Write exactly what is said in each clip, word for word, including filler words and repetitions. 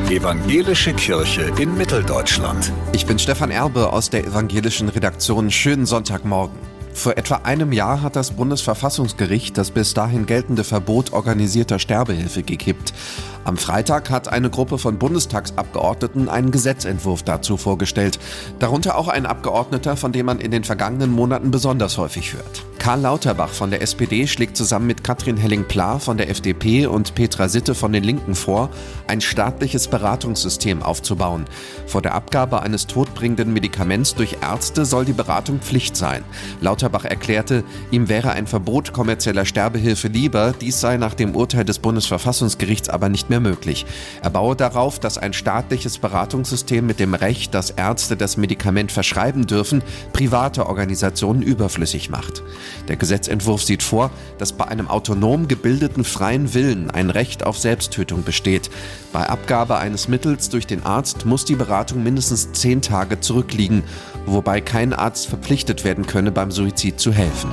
Evangelische Kirche in Mitteldeutschland. Ich bin Stefan Erbe aus der evangelischen Redaktion. Schönen Sonntagmorgen. Vor etwa einem Jahr hat das Bundesverfassungsgericht das bis dahin geltende Verbot organisierter Sterbehilfe gekippt. Am Freitag hat eine Gruppe von Bundestagsabgeordneten einen Gesetzentwurf dazu vorgestellt. Darunter auch ein Abgeordneter, von dem man in den vergangenen Monaten besonders häufig hört. Karl Lauterbach von der S P D schlägt zusammen mit Katrin Helling-Pla von der F D P und Petra Sitte von den Linken vor, ein staatliches Beratungssystem aufzubauen. Vor der Abgabe eines todbringenden Medikaments durch Ärzte soll die Beratung Pflicht sein. Lauterbach erklärte, ihm wäre ein Verbot kommerzieller Sterbehilfe lieber, dies sei nach dem Urteil des Bundesverfassungsgerichts aber nicht mehr möglich. Er baue darauf, dass ein staatliches Beratungssystem mit dem Recht, dass Ärzte das Medikament verschreiben dürfen, private Organisationen überflüssig macht. Der Gesetzentwurf sieht vor, dass bei einem autonom gebildeten freien Willen ein Recht auf Selbsttötung besteht. Bei Abgabe eines Mittels durch den Arzt muss die Beratung mindestens zehn Tage zurückliegen, wobei kein Arzt verpflichtet werden könne, beim Suizid zu helfen.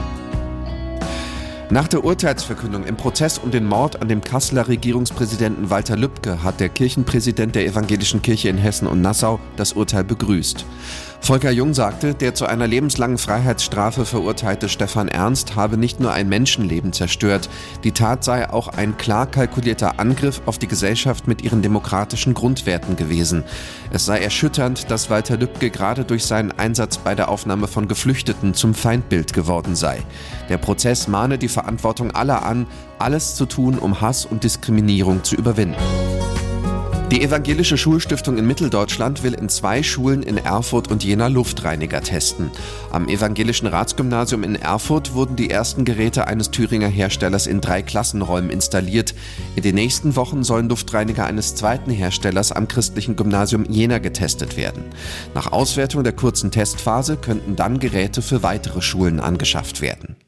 Nach der Urteilsverkündung im Prozess um den Mord an dem Kasseler Regierungspräsidenten Walter Lübcke hat der Kirchenpräsident der Evangelischen Kirche in Hessen und Nassau das Urteil begrüßt. Volker Jung sagte, der zu einer lebenslangen Freiheitsstrafe verurteilte Stefan Ernst habe nicht nur ein Menschenleben zerstört, die Tat sei auch ein klar kalkulierter Angriff auf die Gesellschaft mit ihren demokratischen Grundwerten gewesen. Es sei erschütternd, dass Walter Lübcke gerade durch seinen Einsatz bei der Aufnahme von Geflüchteten zum Feindbild geworden sei. Der Prozess mahne die Verantwortung aller an, alles zu tun, um Hass und Diskriminierung zu überwinden. Die Evangelische Schulstiftung in Mitteldeutschland will in zwei Schulen in Erfurt und Jena Luftreiniger testen. Am Evangelischen Ratsgymnasium in Erfurt wurden die ersten Geräte eines Thüringer Herstellers in drei Klassenräumen installiert. In den nächsten Wochen sollen Luftreiniger eines zweiten Herstellers am christlichen Gymnasium Jena getestet werden. Nach Auswertung der kurzen Testphase könnten dann Geräte für weitere Schulen angeschafft werden.